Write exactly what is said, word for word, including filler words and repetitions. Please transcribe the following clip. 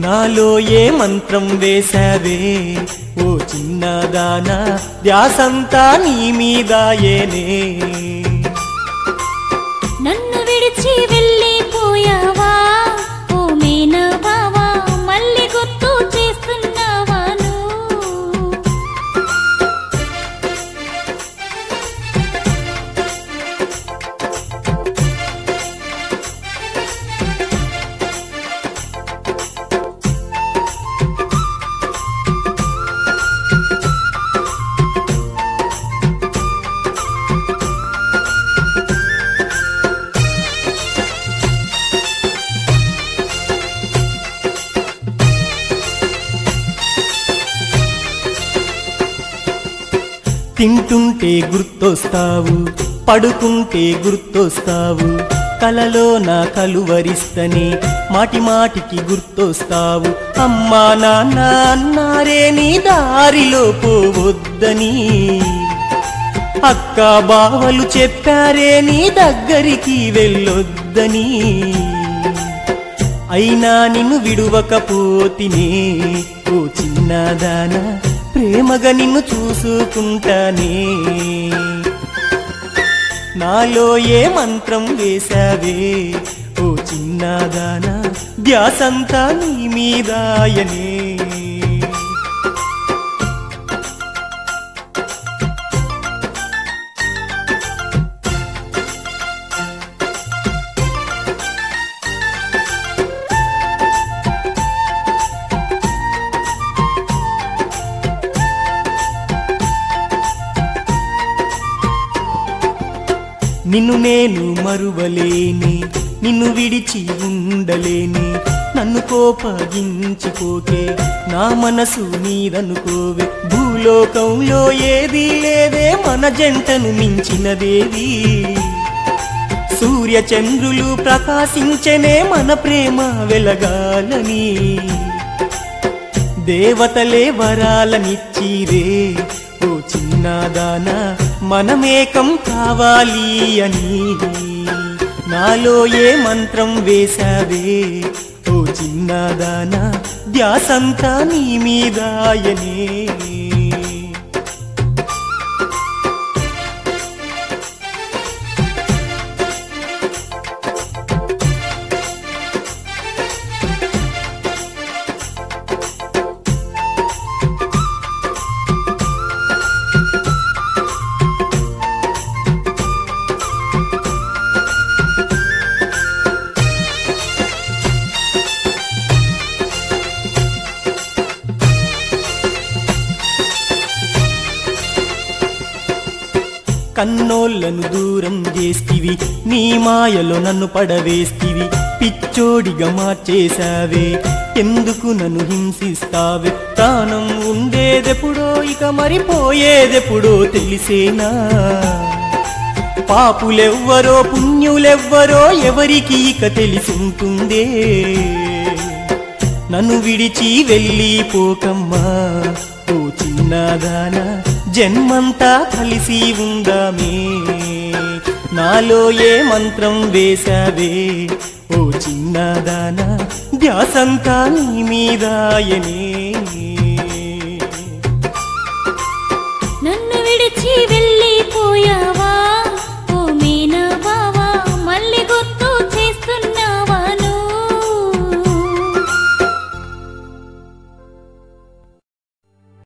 నాలో ఏ మంత్రం వేశావే ఓ చిన్నదానా, ధ్యాసంతా నీ మీదాయేనే. నన్ను విడిచి వెళ్ళిపోయావా ఓ మేనా బావా, మళ్ళీ గుర్తు చేస్తున్నావా నువ్వు? తింటుంటే గుర్తొస్తావు, పడుకుంటే గుర్తొస్తావు, కలలో నా కలువరిస్తనే మాటి మాటికి గుర్తొస్తావు. అమ్మా నాన్న అన్నారే నీ దారిలో పోవద్దని, అక్క బావలు చెప్పారే నీ దగ్గరికి వెళ్ళొద్దని. అయినా నిన్ను విడువకపోతినే ఓ చిన్నదానా, ప్రేమగా నిన్ను చూసుకుంటానే. నాలో ఏ మంత్రం వేశావే ఓ చిన్నదానా, ధ్యాసంతా నీ మీదాయనే. నిన్ను నేను మరువలేని, నిన్ను విడిచి ఉండలేని, నన్ను కోపగించుకోకే నా మనసు నీదనుకోవే. భూలోకంలో ఏదీ లేదే మన జంటను మించినదేది, సూర్య చంద్రులు ప్రకాశించనే మన ప్రేమ వెలగాలని. దేవతలే వరాలనిచ్చిరే ఓ చిన్నదానా, మనమేకం కావాలి అని. నాలో ఏ మంత్రం వేశావే ఓ చిన్నదానా, ధ్యాసంతా నీ మీదాయనే. కన్నోళ్లను దూరం చేస్తివి, నీ మాయలో నన్ను పడవేస్తివి. పిచ్చోడిగా మార్చేశావే, ఎందుకు నన్ను హింసిస్తావే? ప్రాణం ఉండేదెప్పుడో ఇక మరిపోయేదెప్పుడో తెలిసేనా? పాపులెవ్వరో పుణ్యులెవ్వరో ఎవరికి ఇక తెలిసుంటుందే? నన్ను విడిచి వెళ్ళిపోకమ్మా ఓ చిన్నదానా, జన్మంతా కలిసి ఉందామే. నాలో ఏ మంత్రం వేశావే ఓ చిన్నదానా, ధ్యాసంతా నీ మీదాయనే.